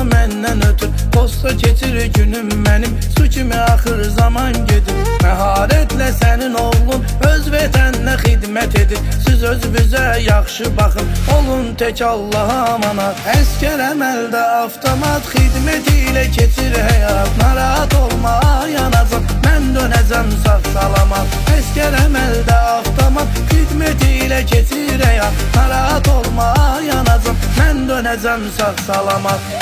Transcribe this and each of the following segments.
məndən ötür. Posta keçir günüm mənim, su kimi axır zaman gedir. Məharətlə sənin oğlun öz vətəninə xidmət edir. Siz özünüzə yaxşı baxın, olun tək Allaha amanat. Əskər əməldə avtomat xidməti ilə keçir həyat. Narahat olma yanacaq, mən dönəcəm sağ salamat. Əskər əməldə avtomat xidməti ilə keçir həyat. Narahat olma yanacaq, mən dönəcəm sağ salamat.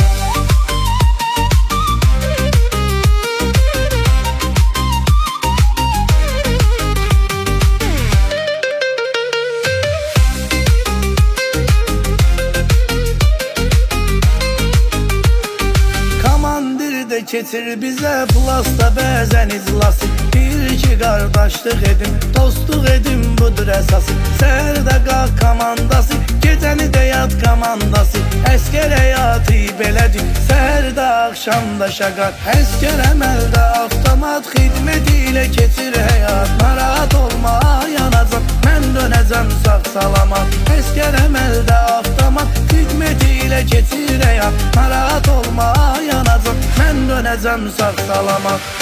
Keçir bizə plasta bəzən izlası. Bir iki qardaşlıq edim, dostluq edim, budur əsası. Səhərdə qalq komandası, gecəni də yat komandası. Əskər həyatı belədir, səhərdə axşamda şaqar. Əskər əməldə avtomat xidməti ilə keçir həyat. Narahat olma yanacaq, mən dönəcəm sağ salamat. Əskər əməldə avtomat xidməti ilə keçir həyat. Narahat olma yanacaq, mən dönəcəm sağ salamat.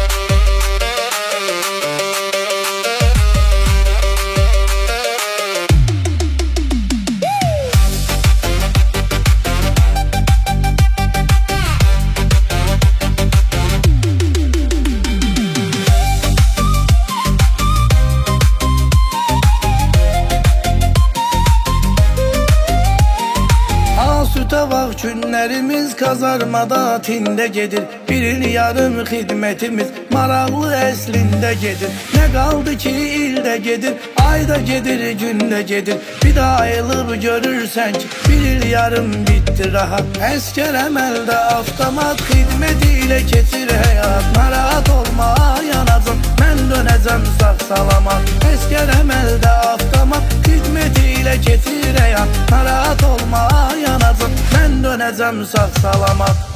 Sütavaq günlərimiz kazarmada tində gedir. Bir yarım xidmətimiz maraqlı əslində gedir. Nə qaldı ki ildə gedir, ayda gedir, gündə gedir. Bir də ayılıb görürsən ki bir yarım bitdi rahat. Əskər əməldə avtomat xidməti ilə keçir həyat. Narahat olma yanacaq, mən dönəcəm sağ salamat. Əskər əməldə avtomat xidməti ilə keçir həyat. Narahat olma yanacaq, mən dönəcəm sağ salamat.